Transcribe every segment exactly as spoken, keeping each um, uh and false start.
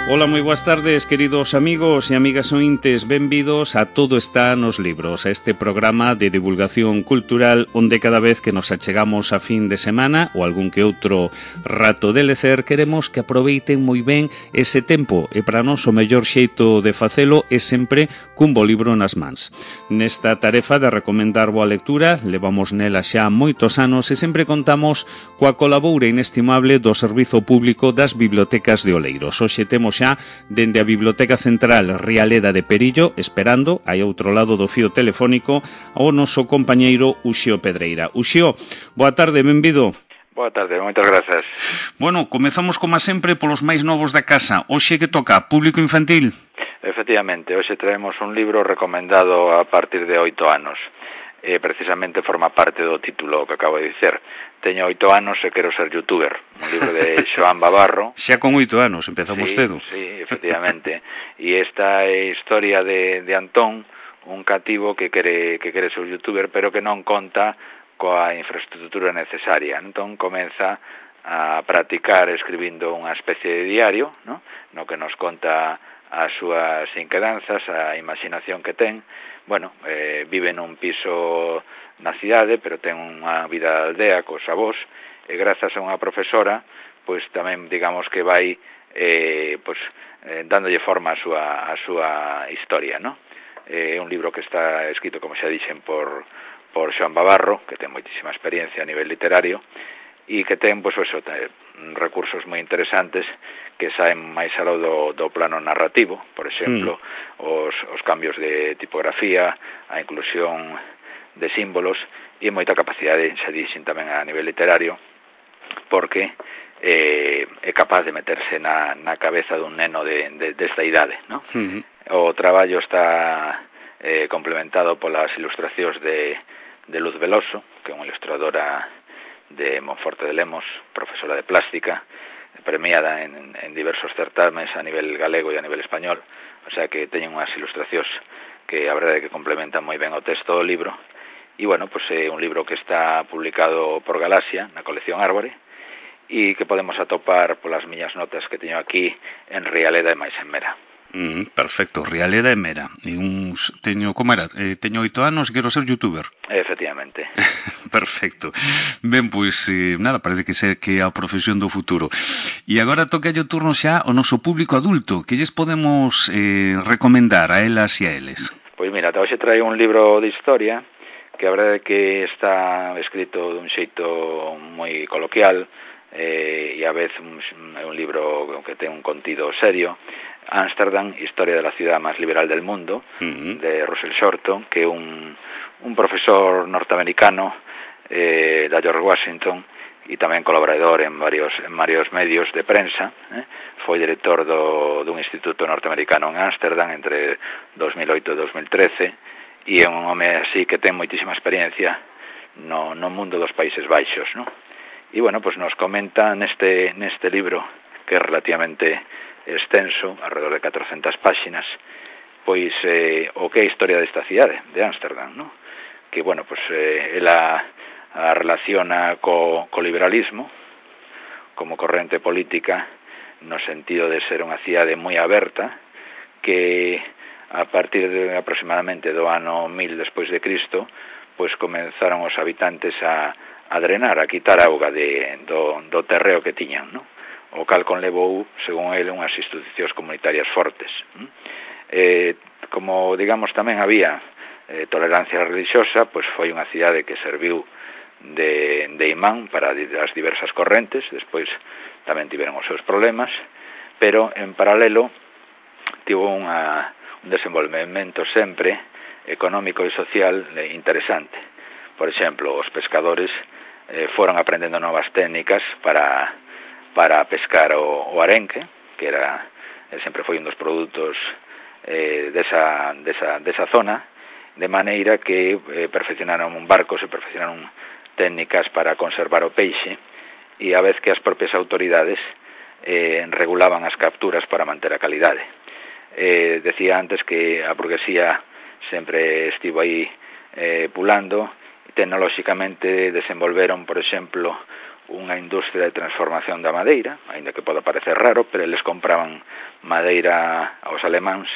Ola, moi boas tardes, queridos amigos e amigas ointes. Benvidos a Todo está nos libros, a este programa de divulgación cultural onde cada vez que nos achegamos a fin de semana ou algún que outro rato de lecer, queremos que aproveiten moi ben ese tempo e para nós o mellor xeito de facelo é sempre cun bo libro nas mans. Nesta tarefa de recomendar boa lectura, levamos nela xa moitos anos e sempre contamos coa colaboura inestimable do Servizo Público das Bibliotecas de Oleiros. Hoxe temos xa dende a Biblioteca Central Rialeda de Perillo, esperando, aí outro lado do fío telefónico, ao noso compañeiro Uxío Pedreira. Uxío, boa tarde, benvido. Boa tarde, moitas grazas. Bueno, comezamos como sempre polos máis novos da casa. Hoxe que toca, público infantil? Efectivamente, hoxe traemos un libro recomendado a partir de oito anos. Eh, precisamente forma parte do título que acabo de dicer. Teño oito anos e quero ser youtuber. Un libro de Xoán Bavarro. Xa con oito anos, empezamos sí, cedo. Sí, efectivamente. E esta é historia de, de Antón, un cativo que quere, que quere ser youtuber, pero que non conta coa infraestructura necesaria. Entón comeza a practicar escribindo unha especie de diario, ¿no? No que nos conta as súas inquedanzas, a imaginación que ten. Bueno, eh, vive nun piso na cidade, pero ten unha vida aldea cos avós, e grazas a unha profesora, pois tamén digamos que vai eh, pois, eh, dándolle forma a súa, a súa historia, ¿no? É eh, un libro que está escrito, como xa dixen, por, por Xoán Bavarro, que ten moitísima experiencia a nivel literario, e que ten, pois, eso, recursos moi interesantes que saen máis aló do, do plano narrativo, por exemplo, mm. os, os cambios de tipografía, a inclusión de símbolos e moita capacidade, xa dixen tamén a nivel literario, porque eh, é capaz de meterse na, na cabeza dun neno de, de, desta idade, ¿no? Mm-hmm. O traballo está eh, complementado polas ilustracións de, de Luz Veloso, que é unha ilustradora de Monforte de Lemos, profesora de plástica, premiada en, en diversos certames a nivel galego e a nivel español, o sea que teñen unhas ilustracións que a verdade é que complementan moi ben o texto do libro. E, bueno, pois é un libro que está publicado por Galaxia, na colección Árbore, e que podemos atopar polas miñas notas que teño aquí en Rialeda e máis en Mera. Mm, perfecto, Rialeda e Mera. E uns, teño, como era? Eh, teño oito anos e quero ser youtuber. Efectivamente. Perfecto. Ben, pois, eh, nada, parece que ser que é a profesión do futuro. E agora toca o turno xa ao noso público adulto. Que lles podemos eh, recomendar a elas e a eles? Pois mira, hoxe traio un libro de historia que a verdade é que está escrito dun xeito moi coloquial eh, e a vez un, é un libro que ten un contido serio. Ámsterdam, historia de la ciudad más liberal del mundo, uh-huh. de Russell Shorton, que é un, un profesor norteamericano eh, da George Washington e tamén colaborador en varios, en varios medios de prensa. Eh? Foi director do, dun instituto norteamericano en Ámsterdam entre dos mil oito e dos mil trece e é un home así que ten moitísima experiencia no, no mundo dos Países Baixos, ¿no? E, bueno, pues nos comenta neste, neste libro que é relativamente extenso, alrededor de catrocentas páxinas, pois eh, o que é a historia desta cidade, de Ámsterdam, ¿no? Que, bueno, pues eh, ela a relaciona co, co liberalismo como corrente política no sentido de ser unha cidade moi aberta que a partir de aproximadamente do ano mil despois de Cristo pois comenzaron os habitantes a, a drenar, a quitar auga de, do, do terreo que tiñan, ¿no? O cal conlevou, según ele, unhas institucións comunitarias fortes. Eh, como, digamos, tamén había eh, tolerancia religiosa, pois foi unha cidade que serviu de, de imán para as diversas correntes, despois tamén tiveron os seus problemas, pero en paralelo tivo unha, un desenvolvemento sempre económico e social eh, interesante. Por exemplo, os pescadores eh, foron aprendendo novas técnicas para para pescar o, o arenque, que era eh, sempre foi un dos produtos eh, desa, desa, desa zona, de maneira que eh, perfeccionaron un barco, se perfeccionaron técnicas para conservar o peixe, e a vez que as propias autoridades eh, regulaban as capturas para manter a calidade. Eh, decía antes que a burguesía sempre estivo aí eh, pulando, tecnolóxicamente desenvolveron, por exemplo, unha industria de transformación da madeira, aínda que poda parecer raro, pero eles compraban madeira aos alemáns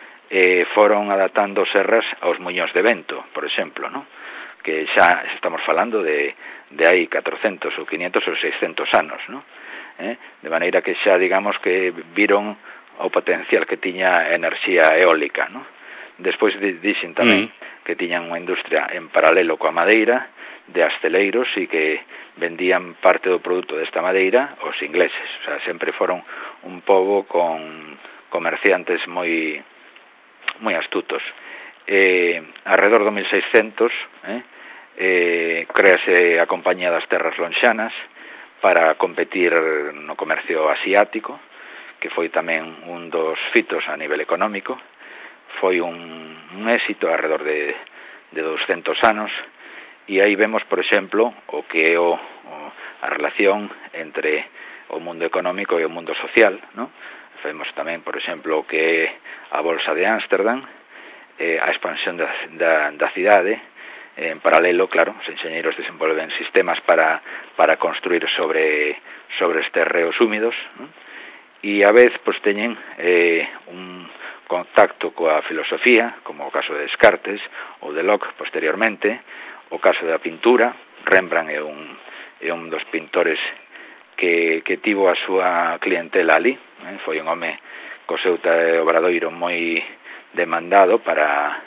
e foron adaptando serras aos muñóns de vento, por exemplo, ¿no? Que xa estamos falando de, de hai catrocentos ou quinhentos ou seiscentos anos, ¿no? Eh? De maneira que xa, digamos, que viron o potencial que tiña a enerxía eólica, ¿no? Despois dixen tamén mm. que tiñan unha industria en paralelo coa madeira de asteleiros e que vendían parte do produto desta madeira aos ingleses. O sea, sempre foron un pobo con comerciantes moi moi astutos. Eh, alrededor do mil seiscentos eh, eh, créase a Compañía das Terras Lonxanas para competir no comercio asiático, que foi tamén un dos fitos a nivel económico. Foi un, un éxito alrededor de, de doscentos anos, e aí vemos, por exemplo, o que é o, o, a relación entre o mundo económico e o mundo social, ¿no? Vemos tamén, por exemplo, o que é a Bolsa de Ámsterdam, eh, a expansión da, da, da cidade. En paralelo, claro, os enxeñeiros desenvolven sistemas para, para construir sobre, sobre estes reos húmidos, ¿no? E a vez, pois, teñen eh, un contacto coa filosofía, como o caso de Descartes ou de Locke posteriormente, o caso da pintura. Rembrandt é un, é un dos pintores que, que tivo a súa clientela ali, eh? Foi un home co seu obradoiro moi demandado para,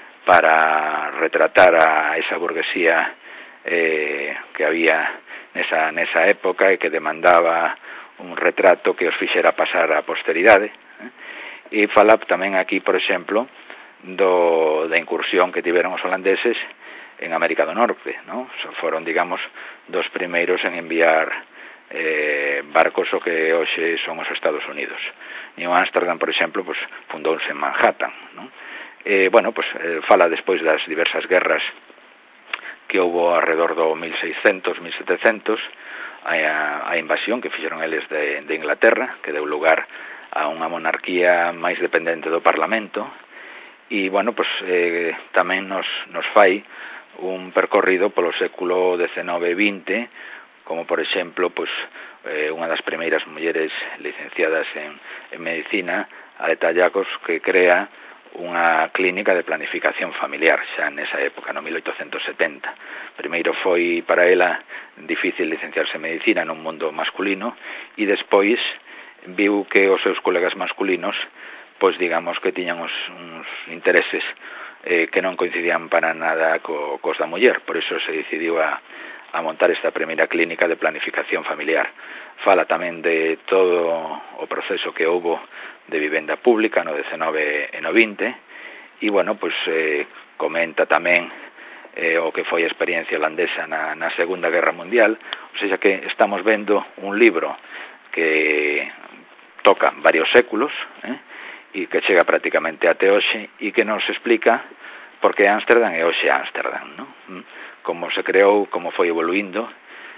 para retratar a esa burguesía eh, que había nesa, nesa época e que demandaba un retrato que os fixera pasar á posteridade, eh? E fala tamén aquí, por exemplo, do, da incursión que tiveron os holandeses en América do Norte, ¿no? Foron, digamos, dos primeiros en enviar eh, barcos o que hoxe son os Estados Unidos. New Amsterdam, por exemplo, pues, fundouse en Manhattan, ¿no? Eh, bueno, pues, eh, fala despois das diversas guerras que houbo alrededor do mil seiscentos, mil setecientos, a, a invasión que fixeron eles de, de Inglaterra, que deu lugar a unha monarquía máis dependente do Parlamento, e, bueno, pues, eh, tamén nos, nos fai un percorrido polo século dezenove e vinte, como, por exemplo, pues, eh, unha das primeiras mulleres licenciadas en, en medicina, a de Tallacos, que crea unha clínica de planificación familiar xa nesa época, no mil oitocentos setenta. Primeiro foi para ela difícil licenciarse en medicina nun mundo masculino, e despois viu que os seus colegas masculinos, pois digamos que tiñan uns, uns intereses eh, que non coincidían para nada co, cos da muller. Por iso se decidiu a, a montar esta primeira clínica de planificación familiar. Fala tamén de todo o proceso que houbo de vivenda pública no dezenove e no vinte, e, bueno, pois eh, comenta tamén eh, o que foi a experiencia holandesa na, na Segunda Guerra Mundial. O sea que estamos vendo un libro que toca varios séculos, eh, e que chega prácticamente até hoxe, e que nos explica por que Ámsterdam é hoxe Ámsterdam, ¿no? Como se creou, como foi evoluindo,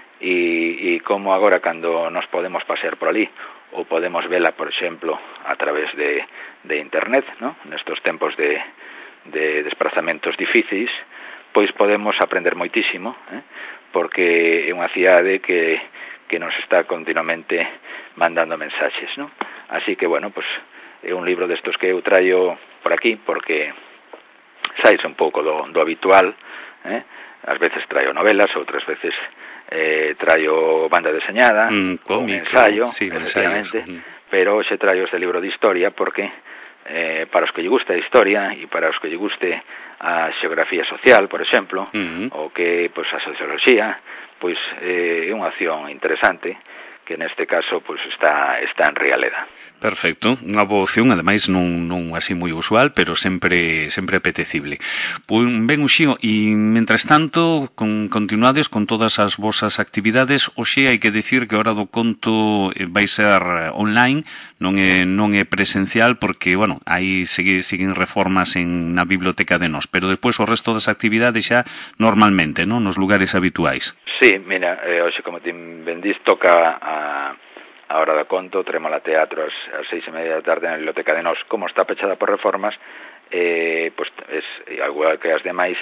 e, e como agora, cando nos podemos pasear por ali, ou podemos vela, por exemplo, a través de, de internet, ¿no? Nestos tempos de, de desplazamentos difíciles, pois podemos aprender moitísimo, eh? Porque é unha cidade que, que nos está continuamente mandando mensaxes, ¿no? Así que, bueno, pues é un libro destos que eu traio por aquí, porque saíse un pouco do, do habitual, eh? Ás veces traio novelas, outras veces eh, traio banda deseñada, mm, cómic, un ensayo, sí, efectivamente, ensayos. Pero hoxe traio este libro de historia porque eh, para os que lle gusta a historia e para os que lle guste a xeografía social, por exemplo, uh-huh. ou que pois, a socioloxía, pois eh, é unha acción interesante que neste caso pois está está en Rialeda. Perfecto, unha boa opción, ademais non, non así moi usual, pero sempre sempre apetecible. Pois ben, Uxío, e mentres tanto con, continuades con todas as vosas actividades. Hoxe hai que dicir que a Hora do Conto vai ser online, non é non é presencial, porque, bueno, aí segue, seguen reformas en na biblioteca de Nós, pero despois o resto das actividades xa normalmente, non, nos lugares habituais. Sí, mira, eh, hoxe como te vendís toca a a Hora do Conto, Trémola Teatro as, as seis e media da tarde na Biblioteca de Nós. Como está pechada por reformas, eh, pues, es, igual que as demais,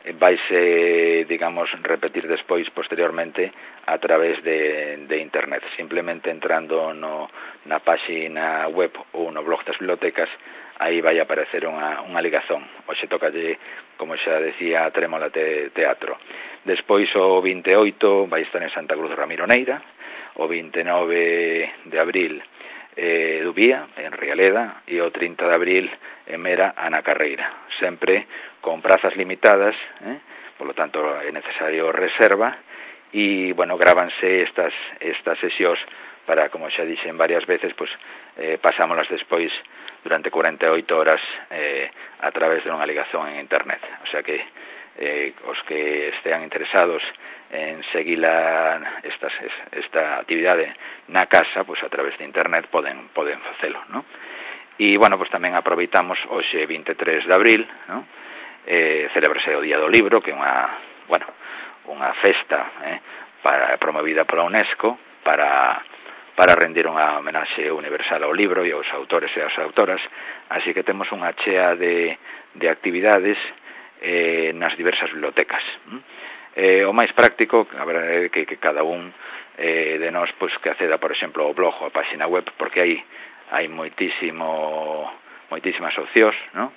vaise, digamos, repetir despois, posteriormente, a través de, de internet. Simplemente entrando no, na páxina web ou no blog das bibliotecas, aí vai aparecer unha, unha ligazón. Hoxe tocalle, como xa decía, Trémola te, Teatro. Despois, o vinte e oito, vai estar en Santa Cruz Ramiro Neira, o vinte e nove de abril, eh, Dubía, en Rialeda, e o trinta de abril, en Mera, Ana Carreira. Sempre con prazas limitadas, eh? Por lo tanto é necesario reserva, e, bueno, grábanse estas, estas sesións para, como xa dixen varias veces, pues, eh, pasámolas despois durante cuarenta e oito horas eh, a través de unha ligazón en internet. O sea que eh, os que estean interesados en seguir la, estas, esta actividade na casa, pues a través de internet poden, poden facelo, ¿no? E, bueno, pues tamén aproveitamos hoxe vinte e tres de abril, ¿no? Eh, celebrase o Día do Libro, que é unha, bueno, unha festa eh, para, promovida pola UNESCO para, para rendir unha homenaxe universal ao libro e aos autores e ás autoras, así que temos unha chea de, de actividades eh, nas diversas bibliotecas. Eh, o máis práctico, a verdade é que, que cada un eh, de nós, pues, que acceda, por exemplo, ao blog ou a página web, porque aí hai moitísimo, moitísimas opcións, ¿no?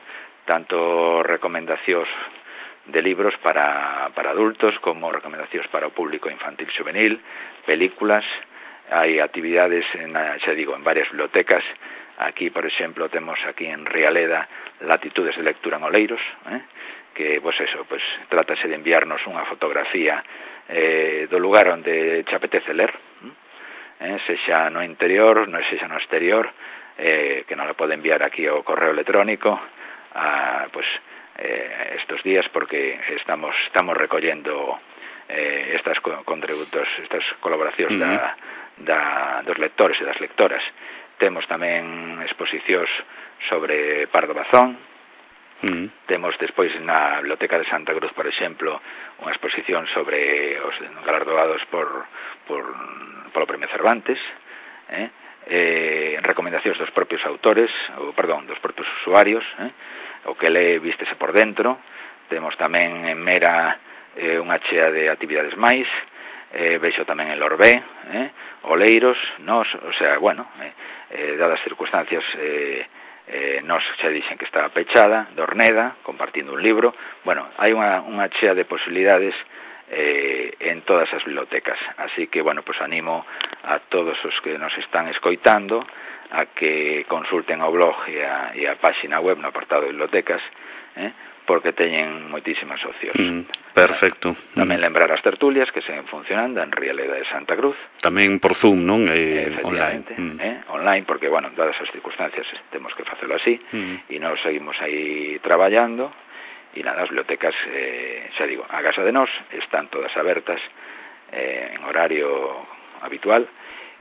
Tanto recomendacións de libros para, para adultos como recomendacións para o público infantil juvenil, películas, hai actividades, en, xa digo, en varias bibliotecas. Aquí, por exemplo, temos aquí en Rialeda Latitudes de Lectura en Oleiros, eh? que, pues eso, pues trátase de enviarnos unha fotografía eh, do lugar onde che apetece ler, eh? sexa no interior, non sexa no exterior, eh, que non la pode enviar aquí ao correo electrónico, a, pues, eh, estos días, porque estamos estamos recollendo eh, estas contributos, estas colaboracións uh-huh. da, da, dos lectores e das lectoras. Temos tamén exposicións sobre Pardo Bazón. Uh-huh. Temos despois na Biblioteca de Santa Cruz, por exemplo, unha exposición sobre os galardoados por, por, polo Premio Cervantes, eh? Eh, recomendacións dos propios autores, ou, perdón, dos propios usuarios, eh? o que le vístese por dentro. Temos tamén en Mera eh, unha chea de actividades máis, eh, vexo tamén en Lorbé, eh? Oleiros, nos, o sea, bueno, eh, eh, dadas circunstancias, eh, eh, nos xa dixen que estaba pechada, Dorneda, compartindo un libro. Bueno, hai unha, unha chea de posibilidades eh, en todas as bibliotecas, así que, bueno, pues animo a todos os que nos están escoitando a que consulten o blog e a, e a páxina web no apartado de bibliotecas, eh, porque teñen moitísimas opcións. Mm, perfecto. Tamén mm. lembrar as tertulias que seguen funcionando en Rialeda de Santa Cruz. Tamén por Zoom, non? Eh, Efectivamente, online. Mm. Eh, online, porque, bueno, dadas as circunstancias temos que facelo así, mm. e nos seguimos aí traballando, e nada, as bibliotecas, eh, xa digo, a casa de nós están todas abertas eh, en horario habitual,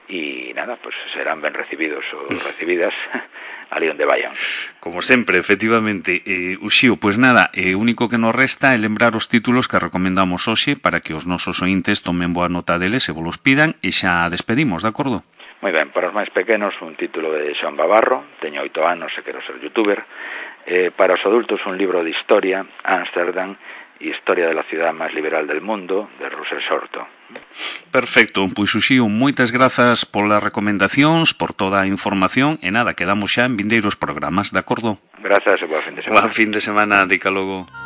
e nada, pues serán ben recibidos ou recibidas ali onde vayan. Como sempre, efectivamente. Eh, Uxío, pois pues nada, o eh, único que nos resta é lembrar os títulos que recomendamos hoxe para que os nosos ointes tomen boa nota deles e vos piden, e xa despedimos, de acordo? Moi ben, para os máis pequenos, un título de Xoan Bavarro, teño oito anos e quero ser youtuber. Eh, para os adultos, un libro de historia, Ámsterdam, Historia de la ciudad máis liberal del mundo, de Russell Sorto. Perfecto, pois Uxío, moitas grazas polas recomendacións, por toda a información, e nada, quedamos xa en vindeiros programas, de acordo? Grazas e boa fin de semana. Boa fin de semana, dica logo.